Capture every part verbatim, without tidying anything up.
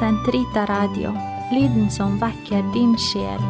Sentrita Radio, lyden som vekker din sjel.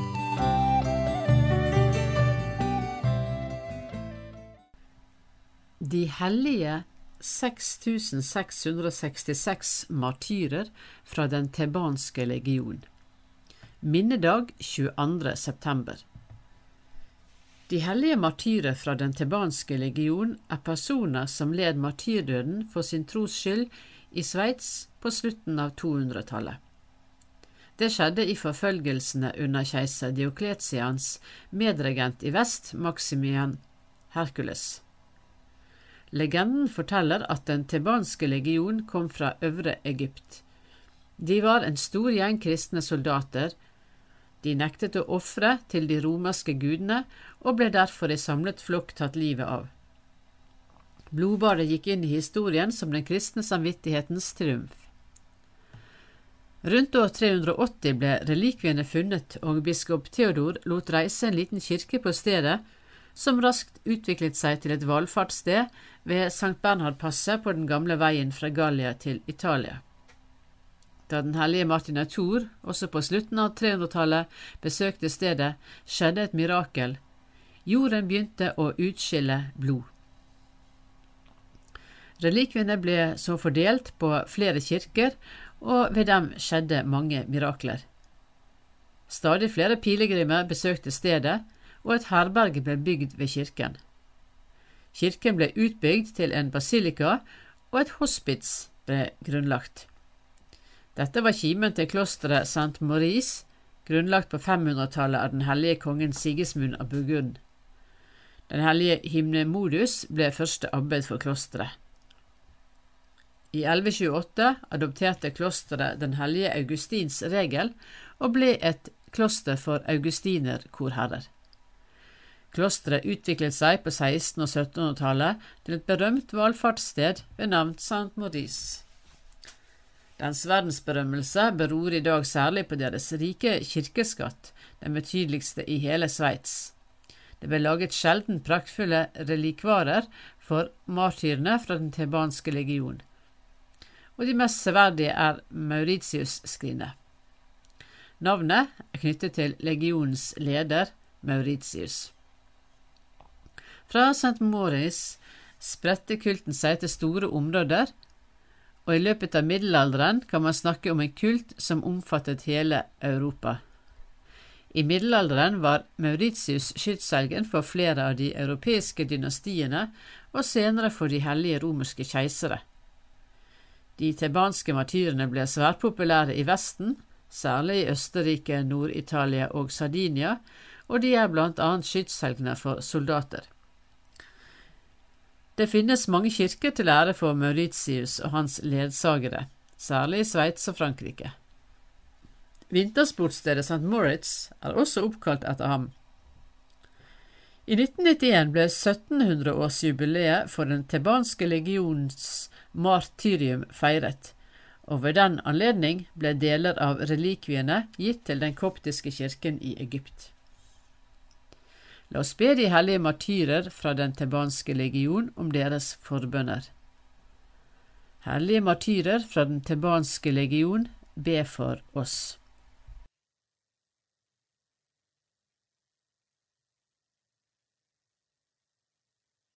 De hellige seks tusen seks hundre sekstiseks martyrer fra den Thebanske legion. Minnedag tjueandre september. De hellige martyrer fra den Thebanske legion er personer som led martyrdøden for sin tros skyld i Sveits på slutten av tohundretallet. Det skjedde i forfølgelsene under keiser Diokletians medregent i vest, Maximian Herkules. Legenden forteller at den Thebanske legion kom fra Øvre Egypt. De var en stor gjeng kristne soldater. De nektet å ofre til de romerske gudene og ble derfor i samlet flokk tatt livet av. Blodbadet gikk inn i historien som den kristne samvittighetens triumf. Rundt år tre hundre åtti ble relikviene funnet, og biskop Theodor lot reise en liten kirke på stedet, som raskt utviklet seg til et valfartssted ved Sankt Bernhard-passet på den gamle veien fra Gallia til Italia. Da den hellige Martinator, også på slutten av trehundretallet, besøkte stedet, skjedde et mirakel. Jorden begynte å utskille blod. Relikviene ble så fordelt på flere kirker, og ved dem skjedde mange mirakler. Stadig flere pilegrimer besøkte stedet, og et herberge ble bygd ved kirken. Kirken ble utbygd til en basilika, og et hospits ble grunnlagt. Dette var kimen til klosteret Saint Maurice, grunnlagt på femhundretallet av den hellige kongen Sigismund av Burgund. Den hellige Hymnemodus ble første abbed for klosteret. I elleve tjueåtte adopterte klosteret den hellige Augustins regel og ble et kloster for augustinerkorherrer. Klosteret utviklet seg på seksten- og syttenhundretallet til et berømt valfartssted ved navn Saint Maurice. Dens verdensberømmelse beror i dag særlig på deres rike kirkeskatt, den betydeligste i hele Sveits. Det ble laget sjelden praktfulle relikvarer for martyrene fra den Thebanske legion, og de mest severdige er Mauritius-skrinet. Navnet er knyttet til legionens leder, Mauritius. Fra Saint Maurice spredte kulten seg til store områder, og i løpet av middelalderen kan man snakke om en kult som omfattet hele Europa. I middelalderen var Mauritius skytshelgen for flere av de europeiske dynastiene, og senere for de hellige romerske keisere. De thebanske martyrene ble svært populære i Vesten, særlig i Østerrike, Nord-Italia og Sardinia, og de er blant annet skytshelgener for soldater. Det finnes mange kirker til ære for Mauritius og hans ledsagere, særlig i Sveits og Frankrike. Vintersportstedet Saint Moritz er også oppkalt etter ham. I nitten nittien ble syttenhundreårsjubileet for den Thebanske legions martyrium feiret, og ved den anledning ble deler av relikviene gitt til den koptiske kirken i Egypt. La oss be de hellige martyrer fra den Thebanske legion om deres forbønner. Hellige martyrer fra den Thebanske legion, be for oss.